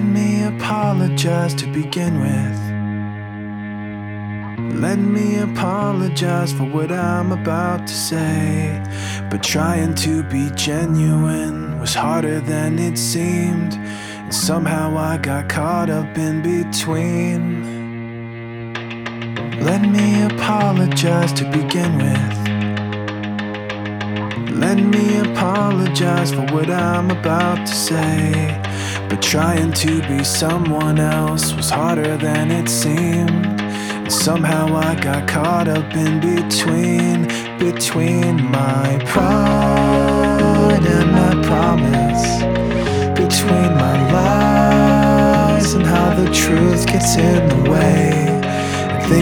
me apologize to begin with. Let me apologize for what I'm about to say. But trying to be genuine was harder than it seemed, and somehow I got caught up in between. Let me apologize to begin with. Let me apologize for what I'm about to say. But trying to be someone else was harder than it seemed, and somehow I got caught up in between my pride and my promise, between my lies and how the truth gets in the way.